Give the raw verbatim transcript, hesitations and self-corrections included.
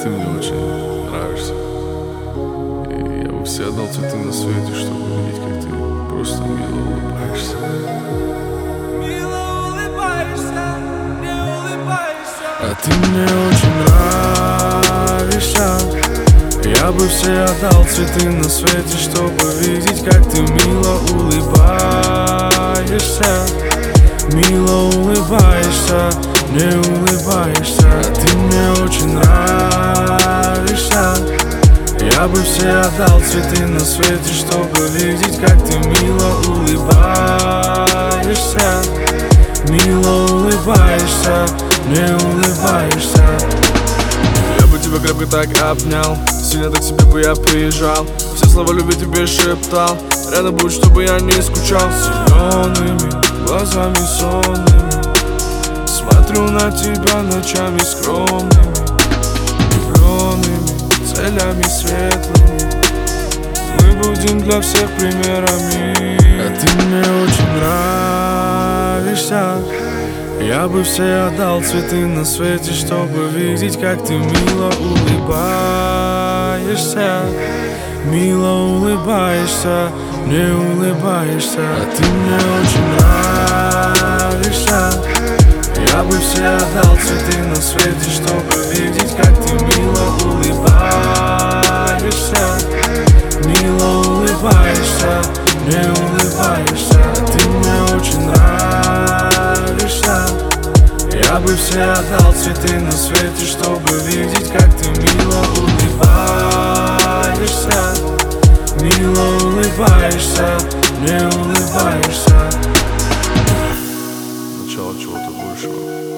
ты мне очень нравишься. И я бы все отдал цветы на свете, чтобы увидеть, как ты просто мило улыбаешься. Мило улыбаешься, не улыбаешься. А ты мне очень нравишься. Я бы все отдал цветы на свете, чтобы видеть, как ты мило улыбаешься. Мило улыбаешься, не улыбаешься. А ты мне очень нравишься. Я бы все отдал цветы на свете, чтобы видеть, как ты мило улыбаешься. Мило улыбаешься, не улыбаешься. Я бы тебя крепко так обнял, сильно так себе бы я приезжал, все слова любви тебе шептал. Рядом будь, чтобы я не скучал. Зелеными глазами сонными смотрю на тебя ночами скромными, влюбленными целями светлыми. Мы будем для всех примерами. А ты мне очень нравишься. Я бы все отдал цветы на свете, чтобы видеть, как ты мило улыбаешься. Мило улыбаешься, не улыбаешься. А ты мне очень нравишься. Я бы все отдал цветы на свете, чтобы видеть, как ты мило улыбаешься. Мило улыбаешься, не улыбаешься. А ты мне очень нравишься. Я бы все отдал цветы на свете, чтобы видеть, как ты мило улыбаешься. Мило улыбаешься, не улыбаешься. Начало чего-то большего.